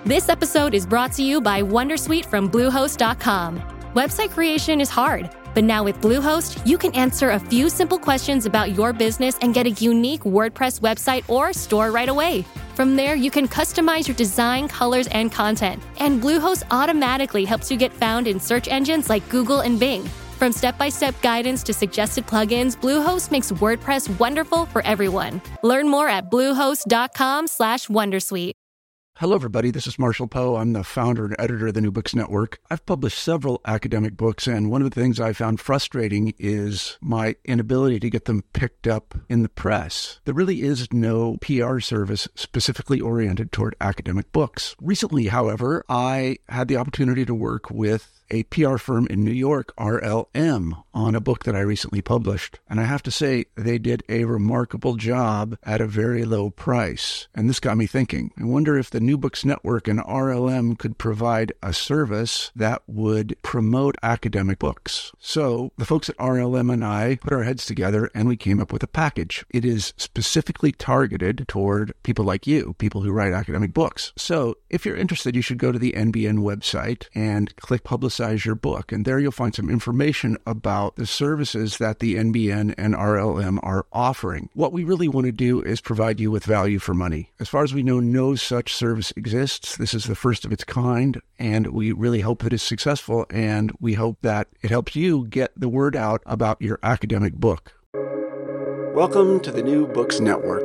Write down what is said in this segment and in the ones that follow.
This episode is brought to you by Wondersuite from Bluehost.com. Website creation is hard, but now with Bluehost, you can answer a few simple questions about your business and get a unique WordPress website or store right away. From there, you can customize your design, colors, and content. And Bluehost automatically helps you get found in search engines like Google and Bing. From step-by-step guidance to suggested plugins, Bluehost makes WordPress wonderful for everyone. Learn more at bluehost.com/wondersuite. Hello, everybody. This is Marshall Poe. I'm the founder and editor of the New Books Network. I've published several academic books, and one of the things I found frustrating is my inability to get them picked up in the press. There really is no PR service specifically oriented toward academic books. Recently, however, I had the opportunity to work with a PR firm in New York, RLM, on a book that I recently published. And I have to say, they did a remarkable job at a very low price. And this got me thinking. I wonder if the New Books Network and RLM could provide a service that would promote academic books. So the folks at RLM and I put our heads together and we came up with a package. It is specifically targeted toward people like you, people who write academic books. So if you're interested, you should go to the NBN website and click Publicize your book. And there you'll find some information about the services that the NBN and RLM are offering. What we really want to do is provide you with value for money. As far as we know, no such service exists. This is the first of its kind, and we really hope that it's successful, and we hope that it helps you get the word out about your academic book. Welcome to the New Books Network.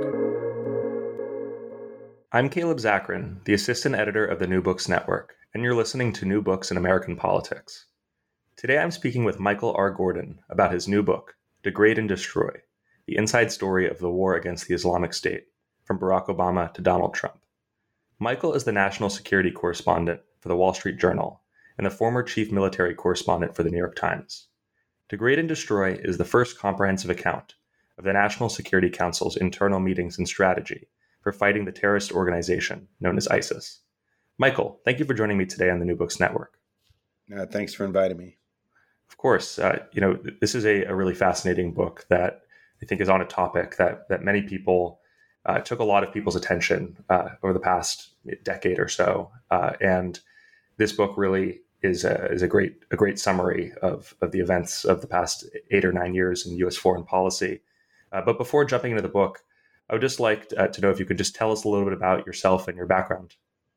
I'm Caleb Zakarin, the assistant editor of the New Books Network, and you're listening to New Books in American Politics. Today I'm speaking with Michael R. Gordon about his new book, Degrade and Destroy, the inside story of the war against the Islamic State, from Barack Obama to Donald Trump. Michael is the national security correspondent for the Wall Street Journal and the former chief military correspondent for the New York Times. Degrade and Destroy is the first comprehensive account of the National Security Council's internal meetings and strategy for fighting the terrorist organization known as ISIS. Michael, thank you for joining me today on the New Books Network. Thanks for inviting me. Of course, this is a really fascinating book that I think is on a topic that many people took a lot of people's attention over the past decade or so, and this book really is a great summary of the events of the past 8 or 9 years in U.S. foreign policy. But before jumping into the book, I would just like to know if you could just tell us a little bit about yourself and your background.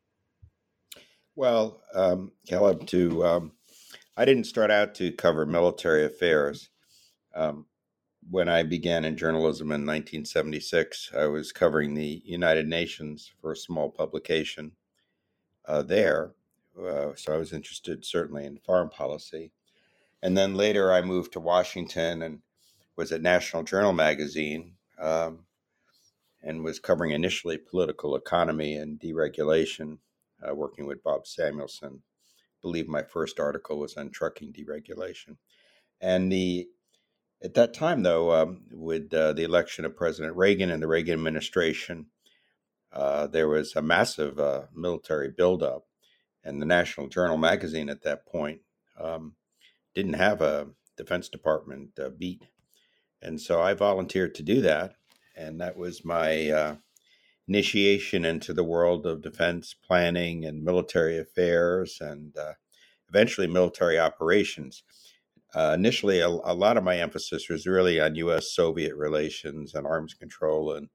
Well, Caleb, I didn't start out to cover military affairs. When I began in journalism in 1976, I was covering the United Nations for a small publication there. So I was interested certainly in foreign policy. And then later I moved to Washington and was at National Journal magazine and was covering initially political economy and deregulation, working with Bob Samuelson. I believe my first article was on trucking deregulation. And at that time, though, with the election of President Reagan and the Reagan administration, there was a massive military buildup. And the National Journal magazine at that point didn't have a Defense Department beat. And so I volunteered to do that. And that was my initiation into the world of defense planning and military affairs and eventually military operations. Initially, a lot of my emphasis was really on U.S.-Soviet relations and arms control and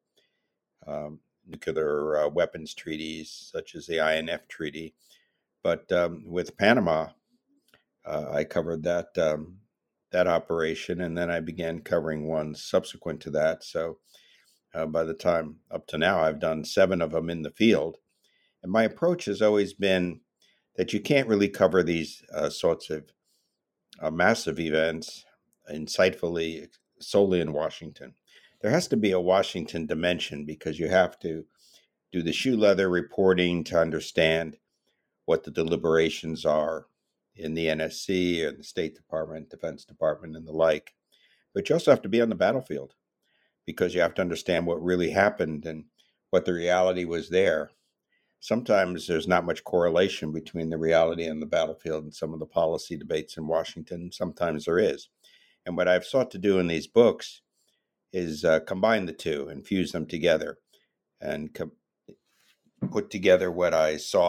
nuclear weapons treaties, such as the INF Treaty. But with Panama, I covered that operation, and then I began covering one subsequent to that. So by the time up to now, I've done 7 of them in the field. And my approach has always been that you can't really cover these sorts of massive events insightfully solely in Washington. There has to be a Washington dimension because you have to do the shoe leather reporting to understand what the deliberations are in the NSC and the State Department, Defense Department, and the like. But you also have to be on the battlefield because you have to understand what really happened and what the reality was there. Sometimes there's not much correlation between the reality and the battlefield and some of the policy debates in Washington. Sometimes there is. And what I've sought to do in these books is combine the two and fuse them together and put together what I saw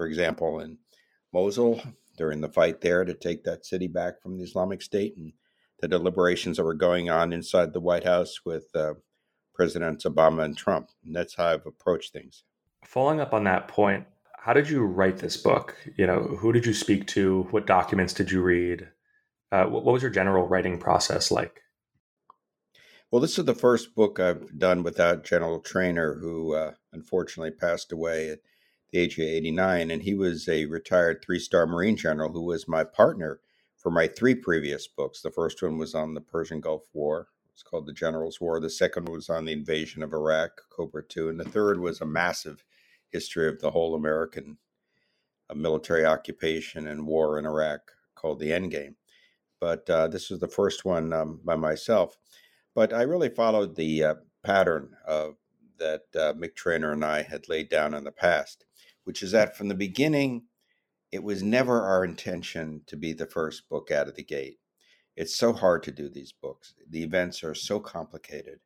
for example, in Mosul during the fight there to take that city back from the Islamic State, and the deliberations that were going on inside the White House with Presidents Obama and Trump. And that's how I've approached things. Following up on that point, how did you write this book? Who did you speak to? What documents did you read? What was your general writing process like? Well, this is the first book I've done without General Traynor, who unfortunately passed away at the age of 89. And he was a retired 3-star Marine general who was my partner for my 3 previous books. The first one was on the Persian Gulf War. It's called The Generals' War. The second was on the invasion of Iraq, Cobra II. And the third was a massive history of the whole American military occupation and war in Iraq called The Endgame. But this was the first one by myself. But I really followed the pattern that Mick Traynor and I had laid down in the past, which is that from the beginning, it was never our intention to be the first book out of the gate. It's so hard to do these books. The events are so complicated.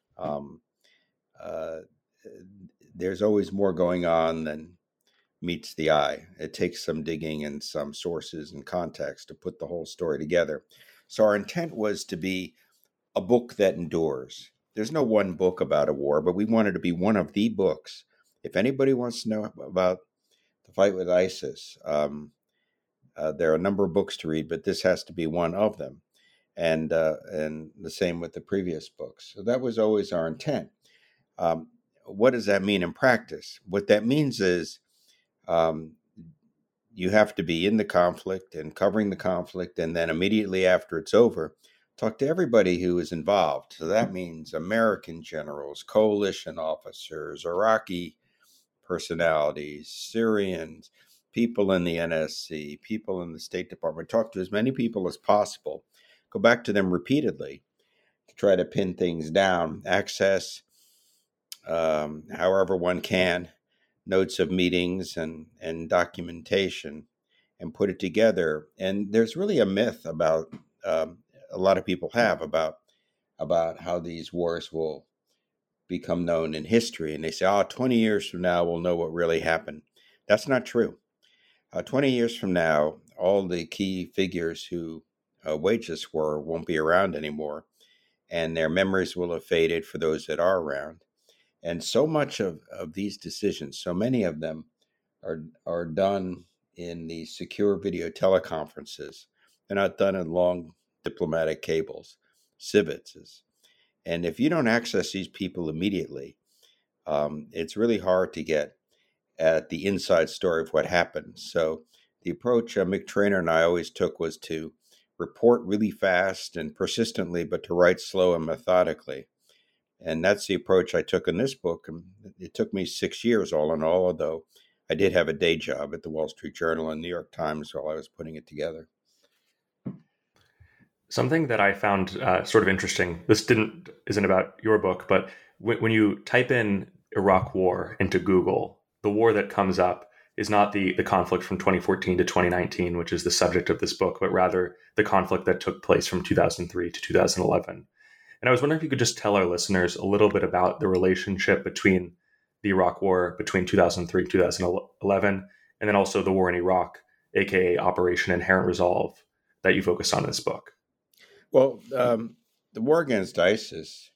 There's always more going on than meets the eye. It takes some digging and some sources and context to put the whole story together. So our intent was to be a book that endures. There's no one book about a war, but we wanted to be one of the books. If anybody wants to know about the fight with ISIS, there are a number of books to read, but this has to be one of them. And the same with the previous books. So that was always our intent. What does that mean in practice? What that means is you have to be in the conflict and covering the conflict, and then immediately after it's over, talk to everybody who is involved. So that means American generals, coalition officers, Iraqi personalities, Syrians, people in the NSC, people in the State Department. Talk to as many people as possible. Go back to them repeatedly to try to pin things down. Access, however one can, notes of meetings and documentation, and put it together. And there's really a myth about a lot of people have about how these wars will become known in history. And they say, 20 years from now, we'll know what really happened. That's not true. 20 years from now, all the key figures who waged this war won't be around anymore, and their memories will have faded for those that are around. And so much of these decisions, so many of them are done in the secure video teleconferences. They're not done in long diplomatic cables, civets. And if you don't access these people immediately, it's really hard to get at the inside story of what happened. So the approach Mick Traynor and I always took was to report really fast and persistently, but to write slow and methodically. And that's the approach I took in this book. And it took me 6 years all in all, although I did have a day job at the Wall Street Journal and New York Times while I was putting it together. Something that I found sort of interesting, this isn't about your book, but when you type in Iraq War into Google, the war that comes up is not the conflict from 2014 to 2019, which is the subject of this book, but rather the conflict that took place from 2003 to 2011. And I was wondering if you could just tell our listeners a little bit about the relationship between the Iraq War between 2003 and 2011, and then also the war in Iraq, aka Operation Inherent Resolve, that you focus on in this book. Well, the war against ISIS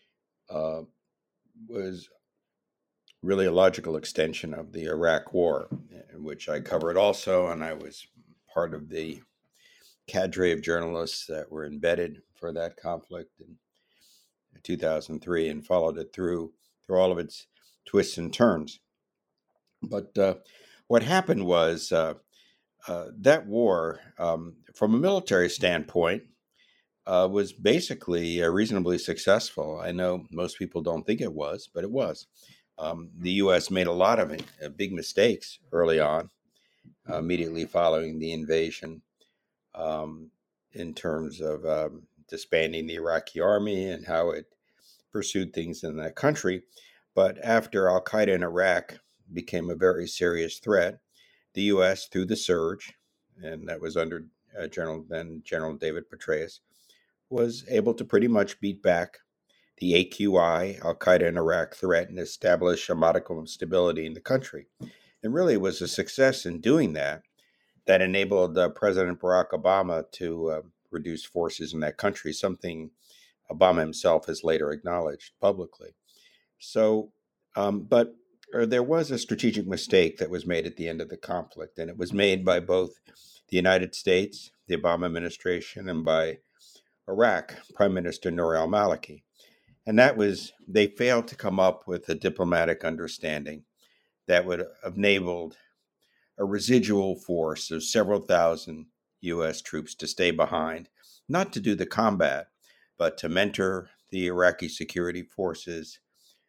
was really a logical extension of the Iraq War, in which I covered also, and I was part of the cadre of journalists that were embedded for that conflict in 2003 and followed it through all of its twists and turns. But what happened was that war, from a military standpoint, was basically reasonably successful. I know most people don't think it was, but it was. The U.S. made a lot of big mistakes early on, immediately following the invasion, in terms of disbanding the Iraqi army and how it pursued things in that country. But after al-Qaeda in Iraq became a very serious threat, the U.S., through the surge, and that was under General David Petraeus, was able to pretty much beat back the AQI, al-Qaeda in Iraq threat, and establish a modicum of stability in the country. And really, it was a success in doing that enabled President Barack Obama to reduce forces in that country, something Obama himself has later acknowledged publicly. So, but there was a strategic mistake that was made at the end of the conflict, and it was made by both the United States, the Obama administration, and by Iraq, Prime Minister Nouri al-Maliki. And that was, they failed to come up with a diplomatic understanding that would have enabled a residual force of several thousand U.S. troops to stay behind, not to do the combat, but to mentor the Iraqi security forces,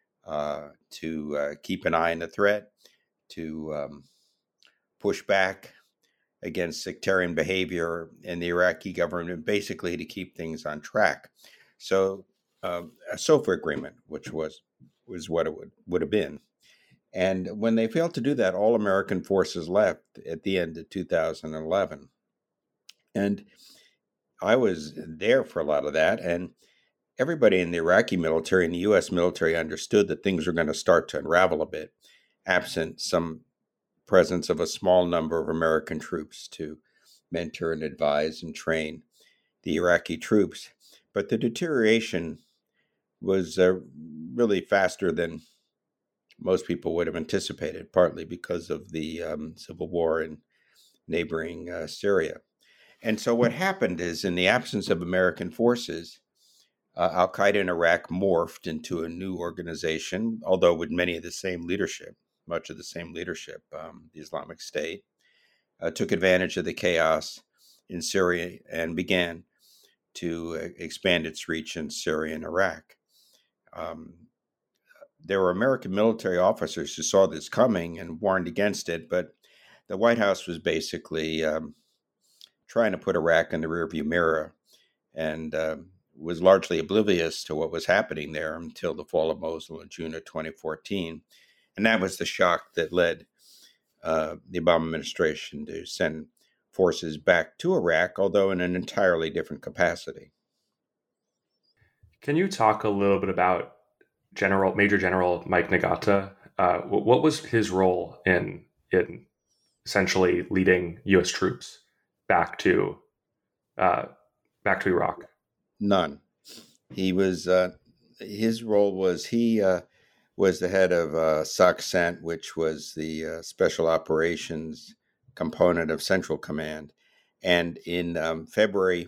to keep an eye on the threat, to push back against sectarian behavior in the Iraqi government, basically to keep things on track. So a SOFA agreement, which was what it would have been. And when they failed to do that, all American forces left at the end of 2011. And I was there for a lot of that. And everybody in the Iraqi military and the U.S. military understood that things were going to start to unravel a bit, absent some presence of a small number of American troops to mentor and advise and train the Iraqi troops. But the deterioration was really faster than most people would have anticipated, partly because of the civil war in neighboring Syria. And so what happened is, in the absence of American forces, al-Qaeda in Iraq morphed into a new organization, although with much of the same leadership, the Islamic State, took advantage of the chaos in Syria and began to expand its reach in Syria and Iraq. There were American military officers who saw this coming and warned against it, but the White House was basically trying to put Iraq in the rearview mirror and was largely oblivious to what was happening there until the fall of Mosul in June of 2014. And that was the shock that led the Obama administration to send forces back to Iraq, although in an entirely different capacity. Can you talk a little bit about Major General Mike Nagata? What was his role in essentially leading U.S. troops back to Iraq? None. He was his role was he was the head of SOCCENT, which was the Special Operations component of Central Command. And in February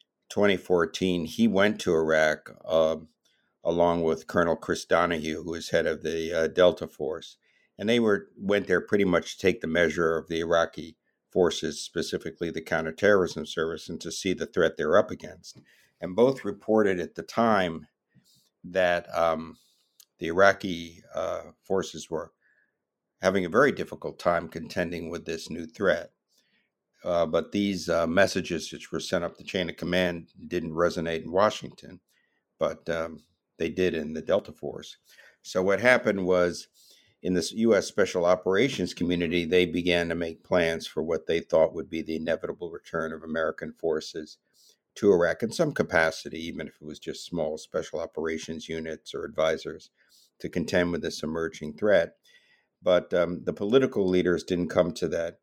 2014, he went to Iraq along with Colonel Chris Donahue, who was head of the Delta Force. And they went there pretty much to take the measure of the Iraqi forces, specifically the Counterterrorism Service, and to see the threat they're up against. And both reported at the time that the Iraqi forces were having a very difficult time contending with this new threat. But these messages which were sent up the chain of command didn't resonate in Washington, but they did in the Delta Force. So what happened was, in this U.S. Special Operations community, they began to make plans for what they thought would be the inevitable return of American forces to Iraq in some capacity, even if it was just small special operations units or advisors, to contend with this emerging threat. But the political leaders didn't come to that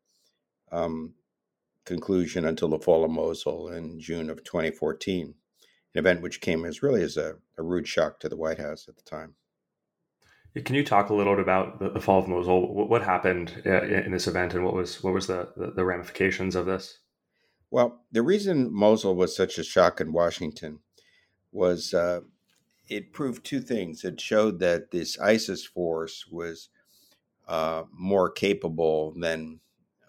conclusion until the fall of Mosul in June of 2014, an event which came as a rude shock to the White House at the time. Can you talk a little bit about the fall of Mosul? What happened in this event, and what was the ramifications of this? Well, the reason Mosul was such a shock in Washington was it proved two things. It showed that this ISIS force was more capable than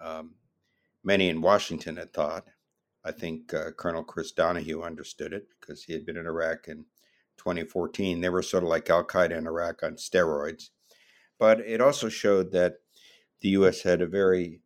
many in Washington had thought. I think Colonel Chris Donahue understood it because he had been in Iraq in 2014. They were sort of like al-Qaeda in Iraq on steroids. But it also showed that the U.S. had a very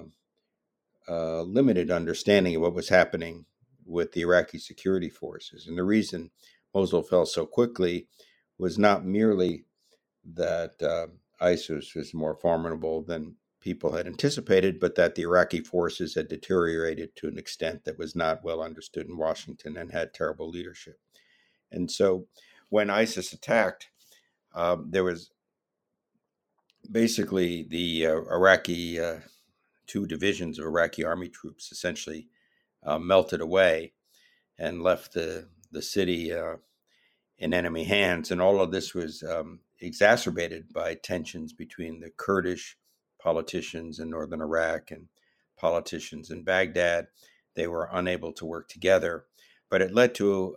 limited understanding of what was happening with the Iraqi security forces. And the reason Mosul fell so quickly was not merely that ISIS was more formidable than people had anticipated, but that the Iraqi forces had deteriorated to an extent that was not well understood in Washington and had terrible leadership. And so when ISIS attacked, there was basically the Iraqi two divisions of Iraqi army troops essentially melted away and left the city in enemy hands. And all of this was exacerbated by tensions between the Kurdish politicians in northern Iraq and politicians in Baghdad. They were unable to work together, but it led to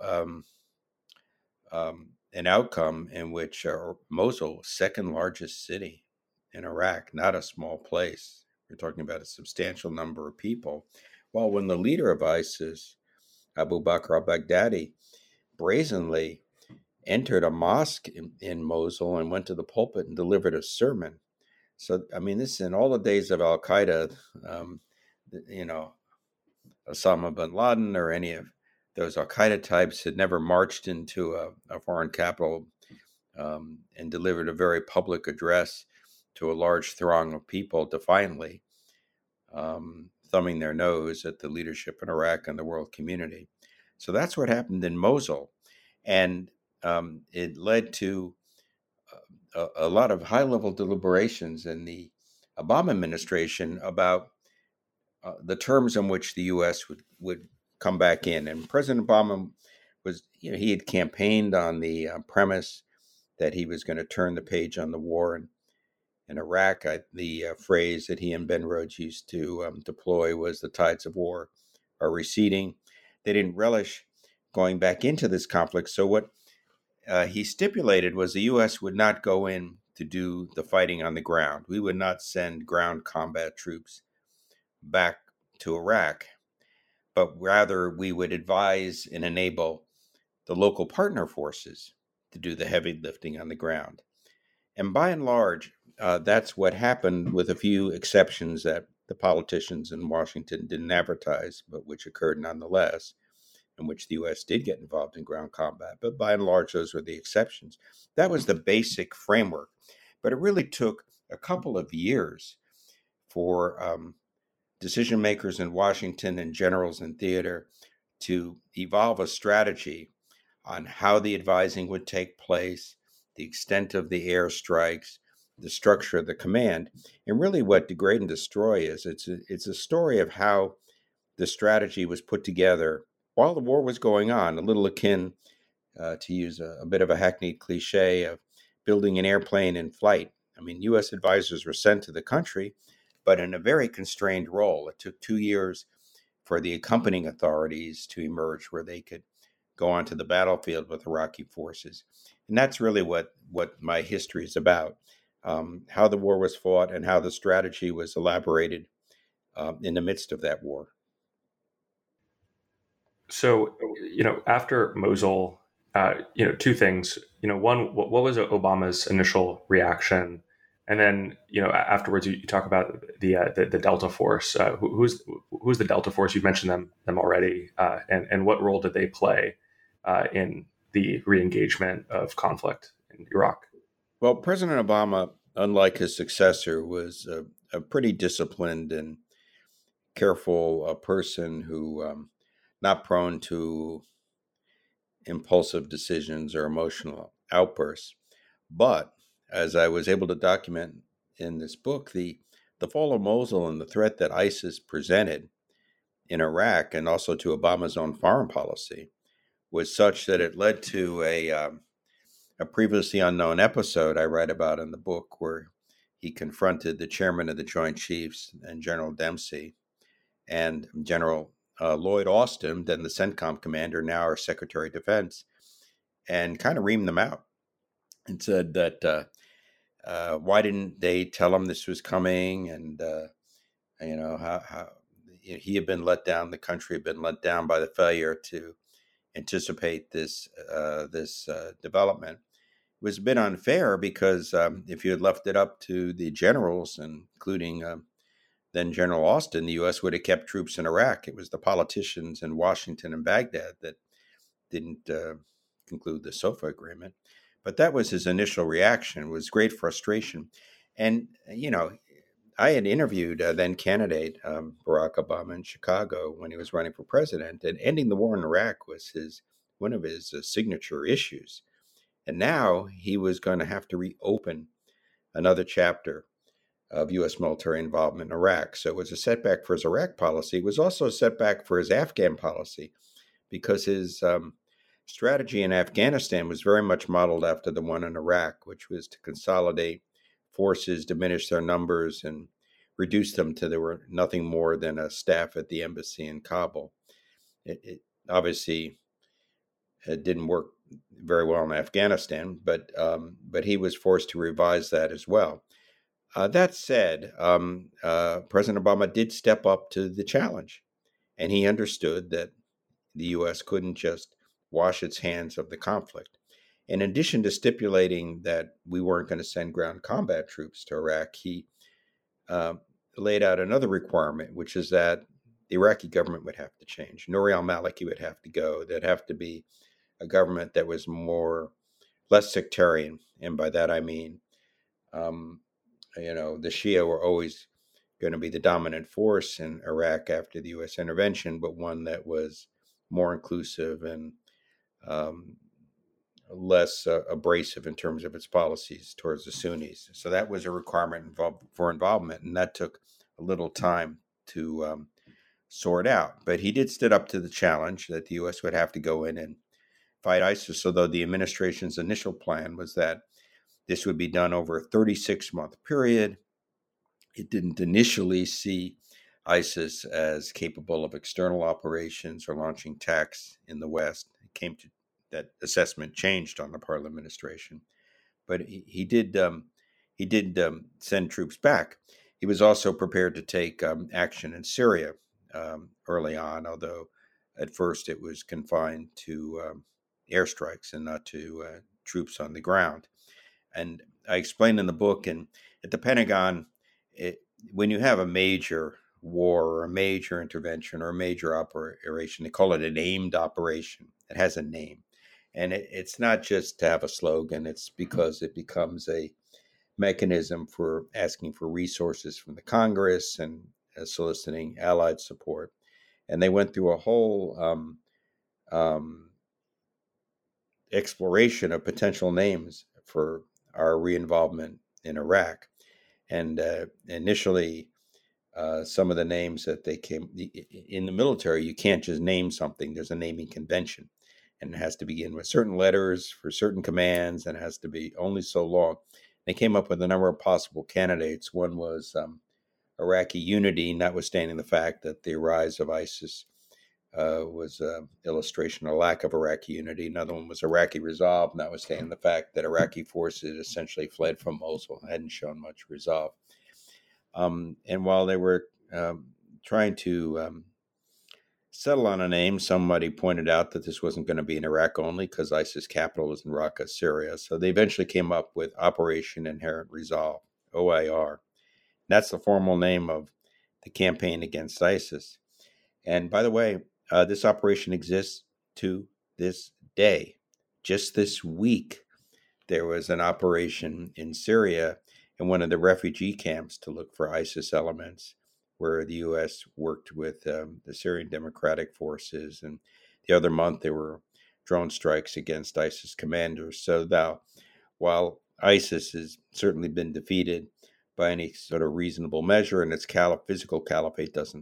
an outcome in which Mosul, second largest city in Iraq, not a small place. We're talking about a substantial number of people. Well, when the leader of ISIS, Abu Bakr al-Baghdadi, brazenly entered a mosque in Mosul and went to the pulpit and delivered a sermon. So, I mean, this is in all the days of Al Qaeda, Osama bin Laden or any of those Al Qaeda types had never marched into a foreign capital and delivered a very public address to a large throng of people defiantly, thumbing their nose at the leadership in Iraq and the world community. So that's what happened in Mosul. And it led to a lot of high-level deliberations in the Obama administration about the terms in which the U.S. would come back in. And President Obama he had campaigned on the premise that he was going to turn the page on the war in Iraq. The phrase that he and Ben Rhodes used to deploy was the tides of war are receding. They didn't relish going back into this conflict. So what he stipulated was the U.S. would not go in to do the fighting on the ground. We would not send ground combat troops back to Iraq, but rather we would advise and enable the local partner forces to do the heavy lifting on the ground. And by and large, that's what happened, with a few exceptions that the politicians in Washington didn't advertise, but which occurred nonetheless, in which the U.S. did get involved in ground combat. But by and large, those were the exceptions. That was the basic framework. But it really took a couple of years for decision makers in Washington and generals in theater to evolve a strategy on how the advising would take place, the extent of the airstrikes, the structure of the command. And really what Degrade and Destroy is, it's a story of how the strategy was put together while the war was going on, a little akin, to use a bit of a hackneyed cliche, of building an airplane in flight. I mean, U.S. advisors were sent to the country, but in a very constrained role. It took 2 years for the accompanying authorities to emerge where they could go onto the battlefield with Iraqi forces. And that's really what my history is about, how the war was fought and how the strategy was elaborated in the midst of that war. So, after Mosul, two things. One, what was Obama's initial reaction? And then, afterwards, you talk about the Delta Force. Who's the Delta Force? You've mentioned them already. And what role did they play in the re-engagement of conflict in Iraq? Well, President Obama, unlike his successor, was a pretty disciplined and careful person who not prone to impulsive decisions or emotional outbursts. But as I was able to document in this book, the fall of Mosul and the threat that ISIS presented in Iraq and also to Obama's own foreign policy was such that it led to a previously unknown episode I write about in the book, where he confronted the chairman of the Joint Chiefs and General Dempsey and General Lloyd Austin, then the CENTCOM commander, now our Secretary of Defense, and kind of reamed them out and said that why didn't they tell him this was coming, and how he had been let down, the country had been let down by the failure to anticipate this development. It was a bit unfair because if you had left it up to the generals, including then General Austin, the U.S. would have kept troops in Iraq. It was the politicians in Washington and Baghdad that didn't conclude the SOFA agreement. But that was his initial reaction. It was great frustration. And, I had interviewed then candidate Barack Obama in Chicago when he was running for president, and ending the war in Iraq was one of his signature issues. And now he was going to have to reopen another chapter of U.S. military involvement in Iraq. So it was a setback for his Iraq policy. It was also a setback for his Afghan policy because his strategy in Afghanistan was very much modeled after the one in Iraq, which was to consolidate forces, diminish their numbers, and reduce them to there were nothing more than a staff at the embassy in Kabul. It obviously didn't work very well in Afghanistan, but he was forced to revise that as well. That said, President Obama did step up to the challenge, and he understood that the U.S. couldn't just wash its hands of the conflict. In addition to stipulating that we weren't going to send ground combat troops to Iraq, he laid out another requirement, which is that the Iraqi government would have to change. Nouri al-Maliki would have to go. There'd have to be a government that was less sectarian, and by that I mean, the Shia were always going to be the dominant force in Iraq after the U.S. intervention, but one that was more inclusive and less abrasive in terms of its policies towards the Sunnis. So that was a requirement for involvement, and that took a little time to sort out. But he did stood up to the challenge that the U.S. would have to go in and fight ISIS, although the administration's initial plan was that this would be done over a 36-month period. It didn't initially see ISIS as capable of external operations or launching attacks in the West. It came to that assessment changed on the part of the administration, but he did send troops back. He was also prepared to take action in Syria early on, although at first it was confined to airstrikes and not to troops on the ground. And I explained in the book, and at the Pentagon, when you have a major war or a major intervention or a major operation, they call it a named operation. It has a name. And it's not just to have a slogan. It's because it becomes a mechanism for asking for resources from the Congress and soliciting allied support. And they went through a whole exploration of potential names for our re-involvement in Iraq. And initially, some of the names that they came in the military, you can't just name something. There's a naming convention, and it has to begin with certain letters for certain commands, and it has to be only so long. They came up with a number of possible candidates. One was Iraqi unity, notwithstanding the fact that the rise of ISIS was an illustration of a lack of Iraqi unity. Another one was Iraqi resolve, notwithstanding the fact that Iraqi forces essentially fled from Mosul, hadn't shown much resolve. And while they were trying to settle on a name, somebody pointed out that this wasn't going to be in Iraq only because ISIS capital was in Raqqa, Syria. So they eventually came up with Operation Inherent Resolve, OIR. That's the formal name of the campaign against ISIS. And by the way, this operation exists to this day. Just this week, there was an operation in Syria in one of the refugee camps to look for ISIS elements, where the U.S. worked with the Syrian Democratic Forces. And the other month, there were drone strikes against ISIS commanders. So now, while ISIS has certainly been defeated by any sort of reasonable measure, and its physical caliphate doesn't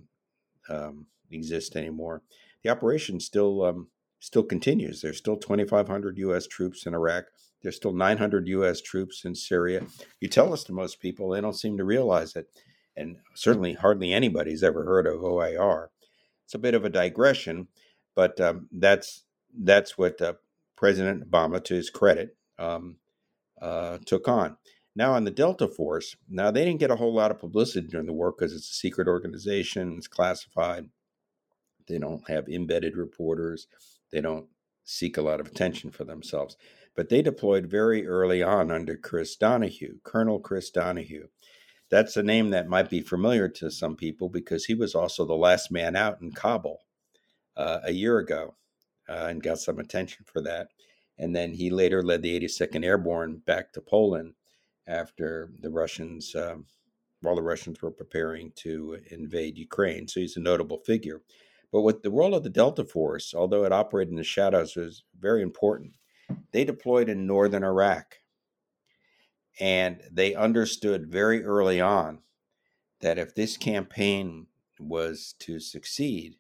exist anymore, the operation still continues. There's still 2,500 U.S. troops in Iraq. There's still 900 U.S. troops in Syria. You tell this to most people, they don't seem to realize it. And certainly hardly anybody's ever heard of OIR. It's a bit of a digression, but that's what President Obama, to his credit, took on. Now on the Delta Force, now they didn't get a whole lot of publicity during the war because it's a secret organization, it's classified. They don't have embedded reporters. They don't seek a lot of attention for themselves. But they deployed very early on under Chris Donahue, Colonel Chris Donahue. That's a name that might be familiar to some people because he was also the last man out in Kabul a year ago and got some attention for that. And then he later led the 82nd Airborne back to Poland after the Russians, while the Russians were preparing to invade Ukraine. So he's a notable figure. But with the role of the Delta Force, although it operated in the shadows, was very important. They deployed in northern Iraq. And they understood very early on that if this campaign was to succeed,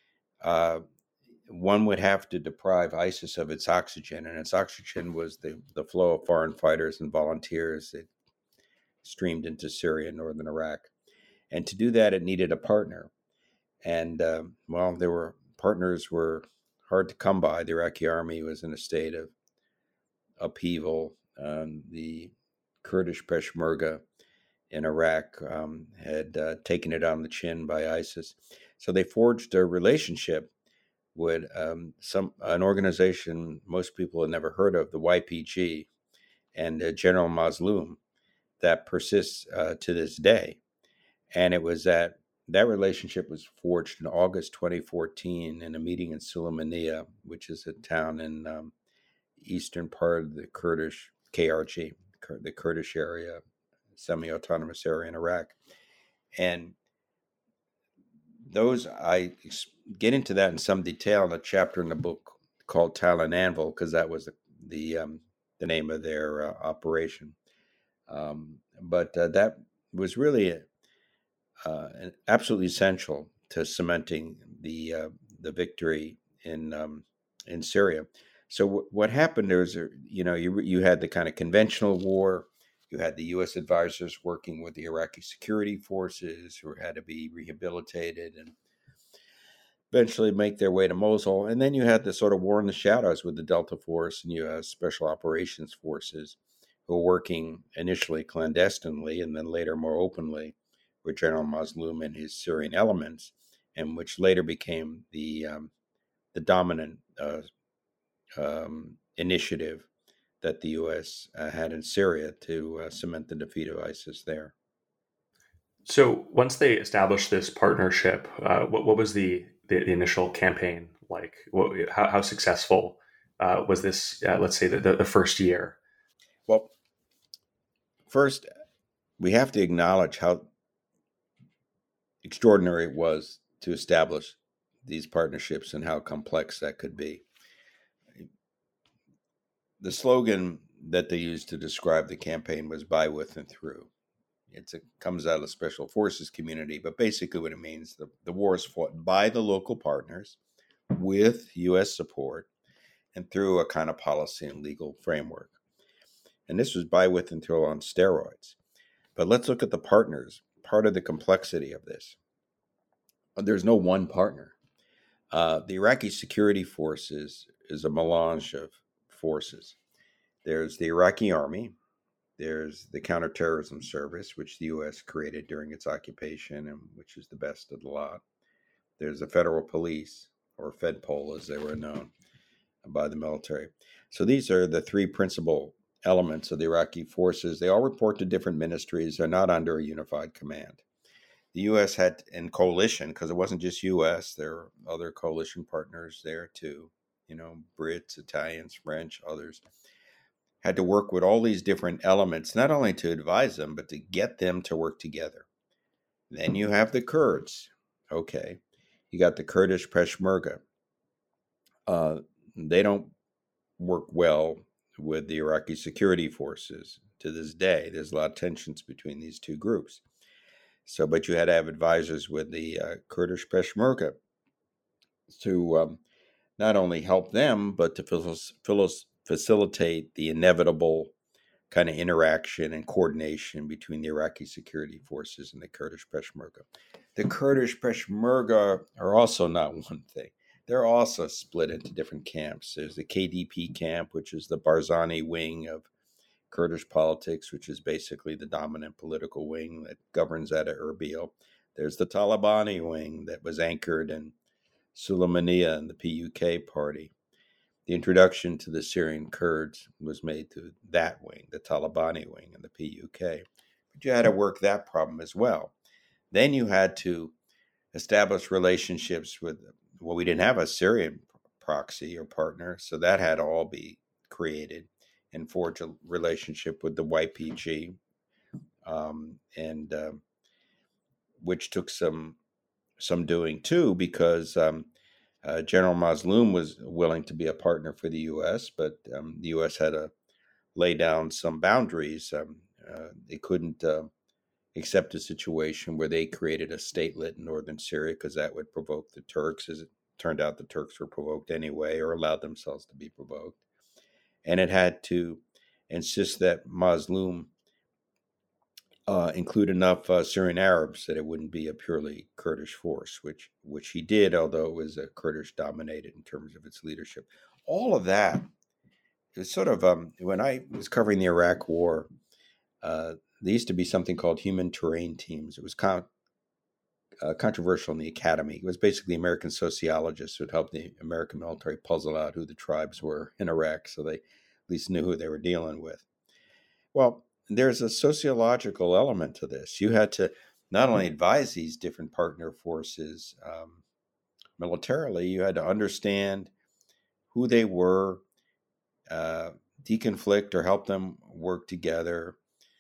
one would have to deprive ISIS of its oxygen, and its oxygen was the flow of foreign fighters and volunteers that streamed into Syria and northern Iraq. And to do that, it needed a partner. And, partners were hard to come by. The Iraqi army was in a state of upheaval. The Kurdish Peshmerga in Iraq had taken it on the chin by ISIS. So they forged a relationship with an organization most people had never heard of, the YPG, and General Mazloum, that persists to this day. And it was that relationship was forged in August 2014 in a meeting in Sulaymaniyah, which is a town in eastern part of the Kurdish KRG, the Kurdish area, semi-autonomous area in Iraq. And those, I get into that in some detail in a chapter in the book called Talon Anvil, because that was the name of their operation. But that was really absolutely essential to cementing the victory in Syria. So what happened there is, you had the kind of conventional war. You had the U.S. advisors working with the Iraqi security forces who had to be rehabilitated and eventually make their way to Mosul. And then you had the sort of war in the shadows with the Delta Force and U.S. Special Operations Forces, who were working initially clandestinely and then later more openly with General Mazloum and his Syrian elements, and which later became the dominant initiative that the U.S. had in Syria to cement the defeat of ISIS there. So once they established this partnership, what was the initial campaign like? How successful was this, let's say, the first year? Well, first, we have to acknowledge how extraordinary it was to establish these partnerships and how complex that could be. The slogan that they used to describe the campaign was "by, with, and through." It comes out of the Special Forces community, but basically what it means, the war is fought by the local partners with U.S. support and through a kind of policy and legal framework. And this was by, with, and through on steroids. But let's look at the partners, part of the complexity of this. There's no one partner. The Iraqi security forces is a melange of forces. There's the Iraqi army. There's the Counterterrorism Service, which the U.S. created during its occupation and which is the best of the lot. There's the Federal Police, or FedPol as they were known by the military. So these are the three principal elements of the Iraqi forces. They all report to different ministries. They're not under a unified command. The U.S. had, in coalition, because it wasn't just U.S., there are other coalition partners there too, Brits, Italians, French, others, had to work with all these different elements, not only to advise them, but to get them to work together. Then you have the Kurds. Okay. You got the Kurdish Peshmerga. They don't work well with the Iraqi security forces to this day. There's a lot of tensions between these two groups. So, but you had to have advisors with the Kurdish Peshmerga to not only help them, but to facilitate the inevitable kind of interaction and coordination between the Iraqi security forces and the Kurdish Peshmerga. The Kurdish Peshmerga are also not one thing. They're also split into different camps. There's the KDP camp, which is the Barzani wing of Kurdish politics, which is basically the dominant political wing that governs out of Erbil. There's the Talabani wing that was anchored in Sulaymaniyah and the PUK party. The introduction to the Syrian Kurds was made to that wing, the Talabani wing and the PUK. But you had to work that problem as well. Then you had to establish relationships with, we didn't have a Syrian proxy or partner, so that had to all be created and forge a relationship with the YPG, which took some doing too, because General Mazloum was willing to be a partner for the U.S., but the U.S. had a lay down some boundaries. They couldn't accept a situation where they created a statelet in northern Syria, because that would provoke the Turks. As it turned out, the Turks were provoked anyway, or allowed themselves to be provoked. And it had to insist that Mazloum include enough Syrian Arabs that it wouldn't be a purely Kurdish force, which he did, although it was Kurdish dominated in terms of its leadership. All of that, it was sort of, when I was covering the Iraq War, there used to be something called human terrain teams. It was controversial in the academy. It was basically American sociologists who would help the American military puzzle out who the tribes were in Iraq, so they at least knew who they were dealing with. Well, there's a sociological element to this. You had to not only advise these different partner forces militarily, you had to understand who they were, deconflict or help them work together,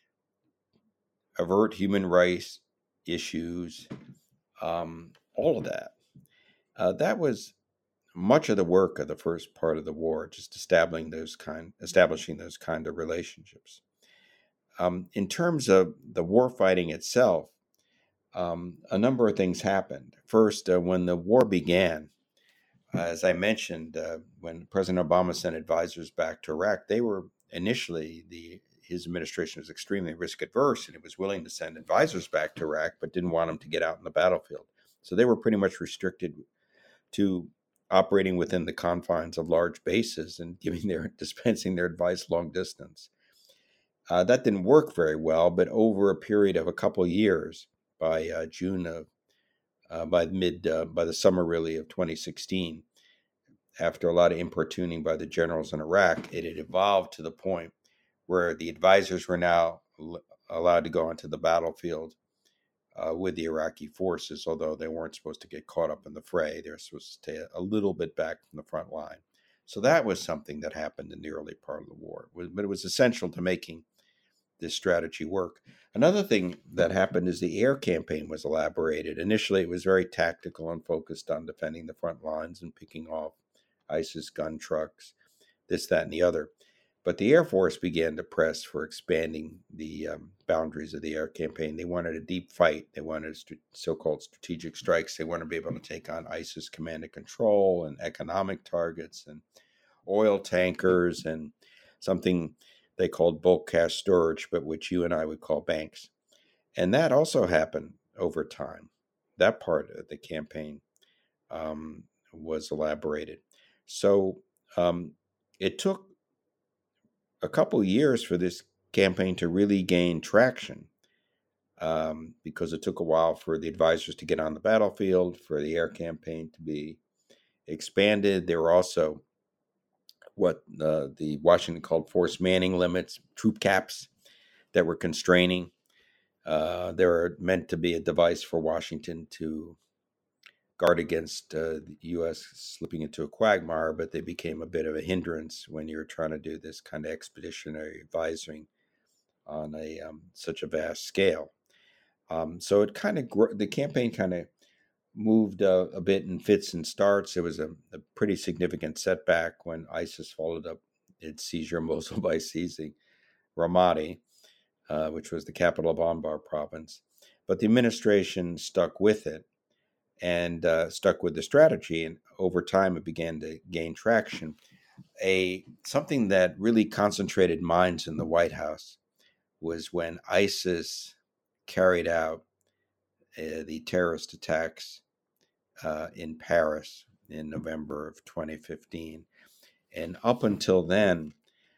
avert human rights issues, all of that. That was much of the work of the first part of the war, just establishing those kind of relationships. In terms of the war fighting itself, a number of things happened. First, when the war began, as I mentioned, when President Obama sent advisors back to Iraq, they were initially, his administration was extremely risk adverse, and it was willing to send advisors back to Iraq, but didn't want them to get out in the battlefield. So they were pretty much restricted to operating within the confines of large bases and dispensing their advice long distance. That didn't work very well, but over a period of a couple of years, by the summer really of 2016, after a lot of importuning by the generals in Iraq, it had evolved to the point where the advisors were now allowed to go onto the battlefield with the Iraqi forces, although they weren't supposed to get caught up in the fray. They were supposed to stay a little bit back from the front line. So that was something that happened in the early part of the war, but it was essential to making this strategy work. Another thing that happened is the air campaign was elaborated. Initially, it was very tactical and focused on defending the front lines and picking off ISIS gun trucks, this, that, and the other. But the Air Force began to press for expanding the boundaries of the air campaign. They wanted a deep fight. They wanted so-called strategic strikes. They wanted to be able to take on ISIS command and control and economic targets and oil tankers and something they called bulk cash storage, but which you and I would call banks. And that also happened over time. That part of the campaign was elaborated. So it took a couple years for this campaign to really gain traction, because it took a while for the advisors to get on the battlefield, for the air campaign to be expanded. There were also what the Washington called force manning limits, troop caps that were constraining. They were meant to be a device for Washington to guard against the U.S. slipping into a quagmire, but they became a bit of a hindrance when you're trying to do this kind of expeditionary advising on such a vast scale. So it the campaign kind of moved a bit in fits and starts. It was a pretty significant setback when ISIS followed up its seizure of Mosul by seizing Ramadi, which was the capital of Anbar province. But the administration stuck with it and stuck with the strategy, and over time it began to gain traction. Something that really concentrated minds in the White House was when ISIS carried out the terrorist attacks in Paris in November of 2015. And up until then,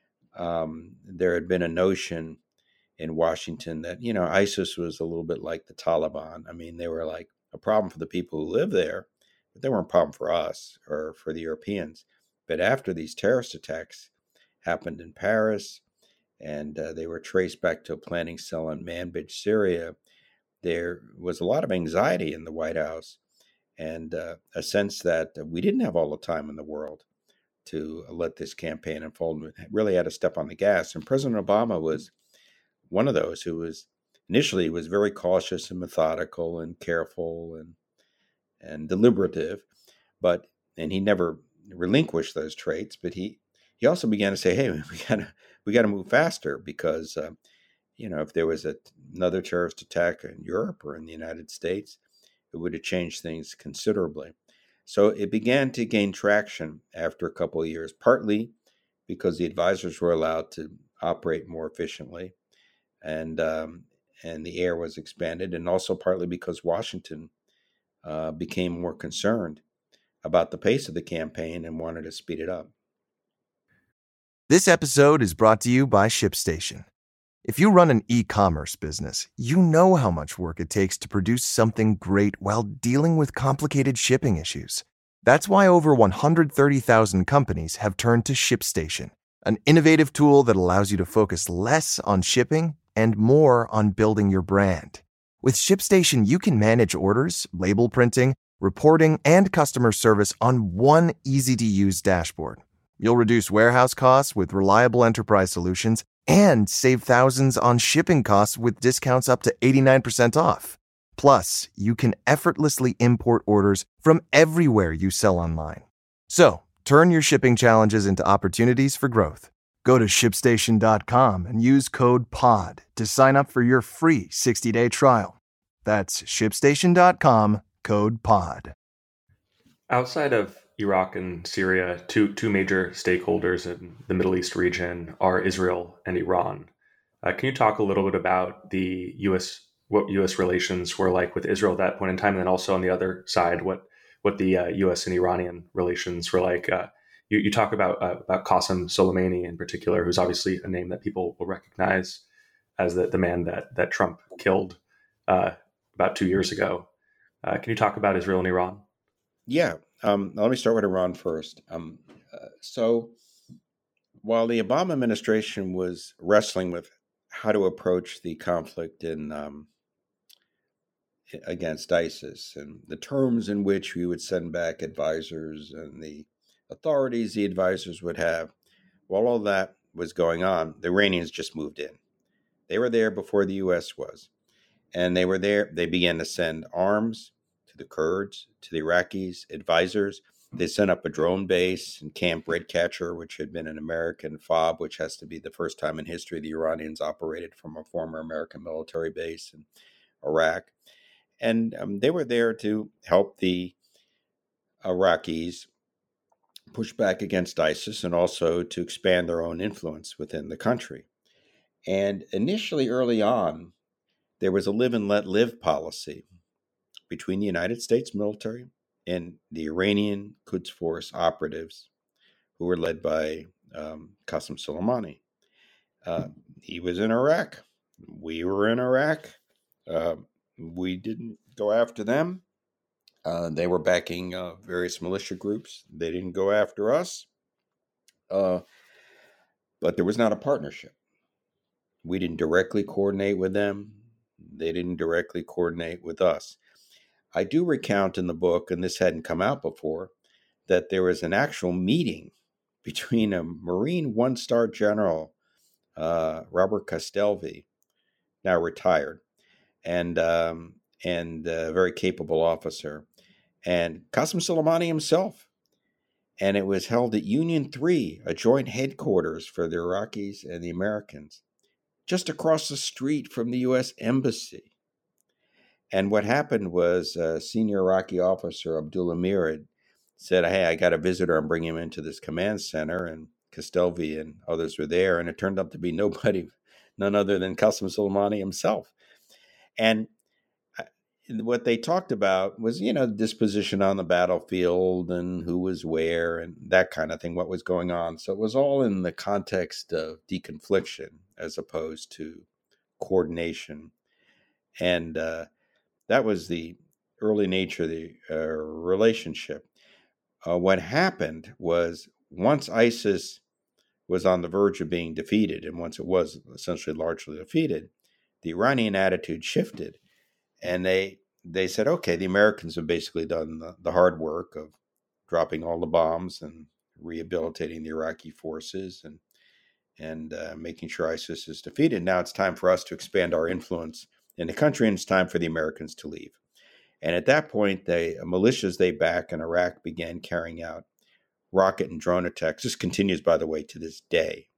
there had been a notion in Washington that, ISIS was a little bit like the Taliban. I mean, they were like a problem for the people who live there, but they weren't a problem for us or for the Europeans. But after these terrorist attacks happened in Paris, and they were traced back to a planning cell in Manbij, Syria, there was a lot of anxiety in the White House and a sense that we didn't have all the time in the world to let this campaign unfold. We really had to step on the gas. And President Obama was one of those who initially was very cautious and methodical and careful and deliberative, and he never relinquished those traits. But he also began to say, hey, we got to move faster because, if there was another terrorist attack in Europe or in the United States, it would have changed things considerably. So it began to gain traction after a couple of years, partly because the advisors were allowed to operate more efficiently, and the air was expanded, and also partly because Washington became more concerned about the pace of the campaign and wanted to speed it up. This episode is brought to you by ShipStation. If you run an e-commerce business, you know how much work it takes to produce something great while dealing with complicated shipping issues. That's why over 130,000 companies have turned to ShipStation, an innovative tool that allows you to focus less on shipping and more on building your brand. With ShipStation, you can manage orders, label printing, reporting, and customer service on one easy-to-use dashboard. You'll reduce warehouse costs with reliable enterprise solutions and save thousands on shipping costs with discounts up to 89% off. Plus, you can effortlessly import orders from everywhere you sell online. So, turn your shipping challenges into opportunities for growth. Go to ShipStation.com and use code POD to sign up for your free 60-day trial. That's ShipStation.com, code POD. Outside of Iraq and Syria, two major stakeholders in the Middle East region are Israel and Iran. Can you talk a little bit about what U.S. relations were like with Israel at that point in time, and then also on the other side, what the U.S. and Iranian relations were like? You talk about Qasem Soleimani in particular, who's obviously a name that people will recognize as the man that Trump killed about 2 years ago. Can you talk about Israel and Iran? Yeah. Let me start with Iran first. So while the Obama administration was wrestling with how to approach the conflict against ISIS and the terms in which we would send back advisors and the authorities the advisors would have, while all that was going on, the Iranians just moved in. They were there before the U.S. was. And they were there. They began to send arms to the Kurds, to the Iraqis, advisors. They sent up a drone base in Camp Redcatcher, which had been an American FOB, which has to be the first time in history the Iranians operated from a former American military base in Iraq. And they were there to help the Iraqis push back against ISIS and also to expand their own influence within the country. And initially, early on, there was a live and let live policy between the United States military and the Iranian Quds Force operatives who were led by Qasem Soleimani. He was in Iraq. We were in Iraq. We didn't go after them. They were backing various militia groups. They didn't go after us. But there was not a partnership. We didn't directly coordinate with them. They didn't directly coordinate with us. I do recount in the book, and this hadn't come out before, that there was an actual meeting between a Marine one-star general, Robert Castelvi, now retired, and a very capable officer, and Qasem Soleimani himself. And it was held at Union 3, a joint headquarters for the Iraqis and the Americans, just across the street from the U.S. Embassy. And what happened was a senior Iraqi officer, Abdullah Mirad, said, hey, I got a visitor. I'm bringing him into this command center. And Castelvi and others were there. And it turned out to be none other than Qasem Soleimani himself. And what they talked about was, disposition on the battlefield and who was where and that kind of thing, what was going on. So it was all in the context of deconfliction as opposed to coordination. And that was the early nature of the relationship. What happened was once ISIS was on the verge of being defeated, and once it was essentially largely defeated, the Iranian attitude shifted. And they said, okay, the Americans have basically done the hard work of dropping all the bombs and rehabilitating the Iraqi forces and making sure ISIS is defeated. Now it's time for us to expand our influence in the country, and it's time for the Americans to leave. And at that point, the militias they back in Iraq began carrying out rocket and drone attacks. This continues, by the way, to this day.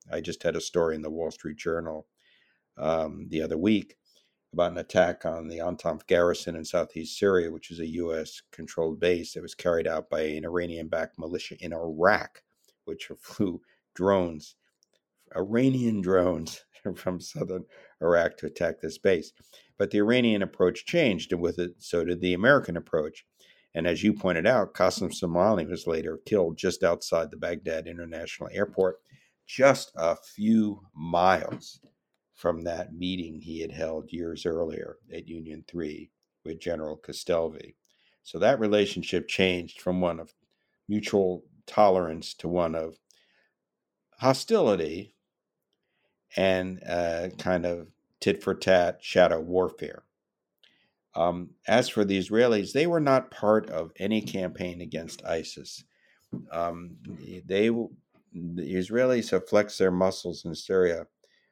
I just had a story in the Wall Street Journal the other week about an attack on the Antonov garrison in southeast Syria, which is a U.S.-controlled base that was carried out by an Iranian-backed militia in Iraq, which flew drones, Iranian drones from southern Iraq to attack this base. But the Iranian approach changed, and with it, so did the American approach. And as you pointed out, Qasem Soleimani was later killed just outside the Baghdad International Airport, just a few miles from that meeting he had held years earlier at Union 3 with General Castelvi. So that relationship changed from one of mutual tolerance to one of hostility and kind of tit-for-tat shadow warfare. As for the Israelis, they were not part of any campaign against ISIS. The Israelis have flexed their muscles in Syria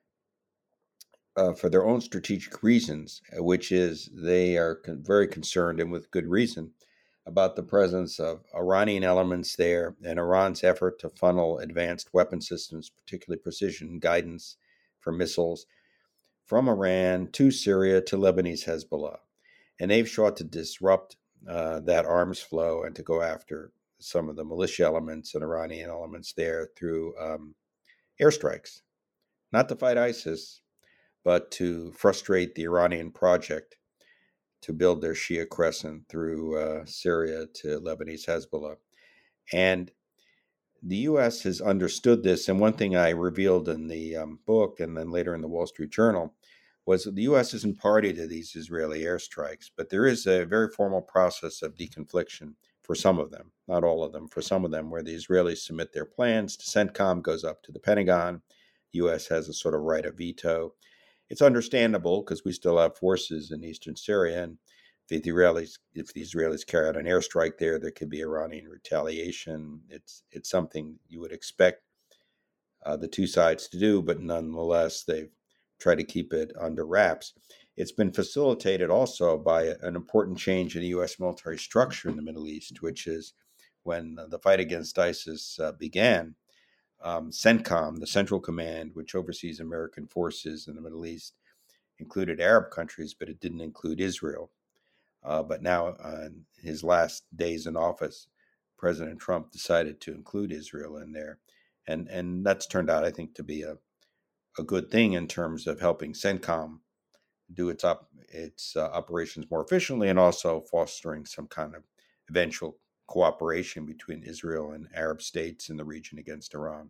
for their own strategic reasons, which is they are very concerned, and with good reason, about the presence of Iranian elements there and Iran's effort to funnel advanced weapon systems, particularly precision guidance for missiles, from Iran to Syria to Lebanese Hezbollah. And they've sought to disrupt that arms flow and to go after some of the militia elements and Iranian elements there through airstrikes, not to fight ISIS, but to frustrate the Iranian project to build their Shia crescent through Syria to Lebanese Hezbollah. And the U.S. has understood this. And one thing I revealed in the book and then later in the Wall Street Journal was that the U.S. isn't party to these Israeli airstrikes, but there is a very formal process of deconfliction for some of them, not all of them, for some of them, where the Israelis submit their plans to CENTCOM, goes up to the Pentagon. U.S. has a sort of right of veto. It's understandable because we still have forces in eastern Syria, and if the Israelis carry out an airstrike there, there could be Iranian retaliation. It's something you would expect the two sides to do, but nonetheless, they've tried to keep it under wraps. It's been facilitated also by an important change in the U.S. military structure in the Middle East, which is when the fight against ISIS began. CENTCOM, the Central Command, which oversees American forces in the Middle East, included Arab countries, but it didn't include Israel. But now, in his last days in office, President Trump decided to include Israel in there. And that's turned out, I think, to be a good thing in terms of helping CENTCOM do its operations more efficiently and also fostering some kind of eventual cooperation between Israel and Arab states in the region against Iran.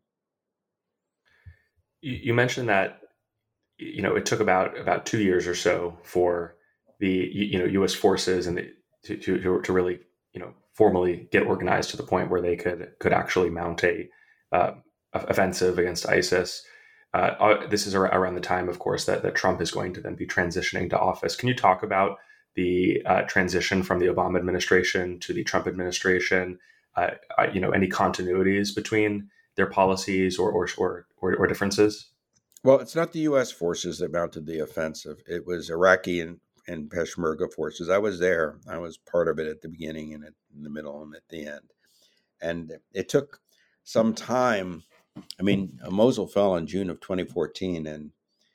You mentioned that it took about 2 years or so for the U.S. forces and to really formally get organized to the point where they could actually mount a offensive against ISIS. This is around the time, of course, that Trump is going to then be transitioning to office. Can you talk about the transition from the Obama administration to the Trump administration? Any continuities between their policies or differences? Well, it's not the U.S. forces that mounted the offensive. It was Iraqi and Peshmerga forces. I was there. I was part of it at the beginning and in the middle and at the end. And it took some time. I mean, Mosul fell in June of 2014, and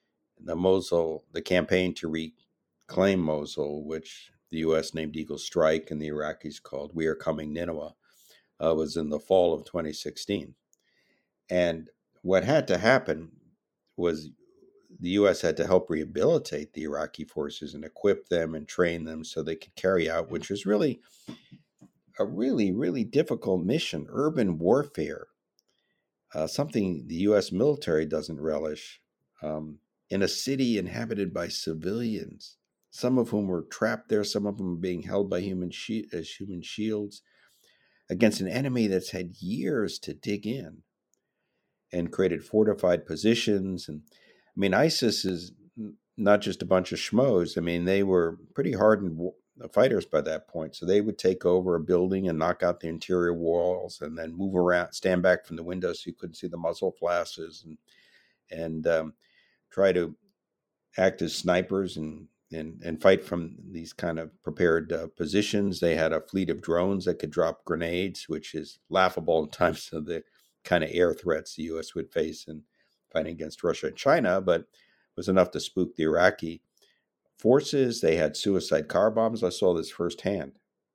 the campaign to reclaim Mosul, which the U.S. named Eagle Strike and the Iraqis called We Are Coming Nineveh, was in the fall of 2016. And what had to happen was the U.S. had to help rehabilitate the Iraqi forces and equip them and train them so they could carry out, which was really a really, really difficult mission, urban warfare, something the U.S. military doesn't relish, in a city inhabited by civilians, some of whom were trapped there, some of them being held by human shields, against an enemy that's had years to dig in and created fortified positions. And I mean, ISIS is not just a bunch of schmoes. I mean, they were pretty hardened fighters by that point. So they would take over a building and knock out the interior walls and then move around, stand back from the windows so you couldn't see the muzzle flashes, and try to act as snipers and fight from these kind of prepared positions. They had a fleet of drones that could drop grenades, which is laughable in times of the kind of air threats the U.S. would face in fighting against Russia and China, but it was enough to spook the Iraqi forces. They had suicide car bombs. I saw this firsthand.